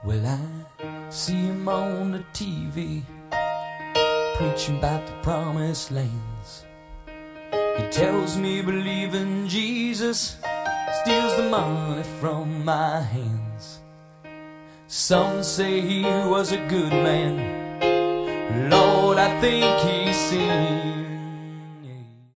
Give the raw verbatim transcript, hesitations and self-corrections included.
Well, I see him on the T V preaching about the promised lands. He tells me believing Jesus steals the money from my hands. Some say he was a good man, Lord, I think he sinned.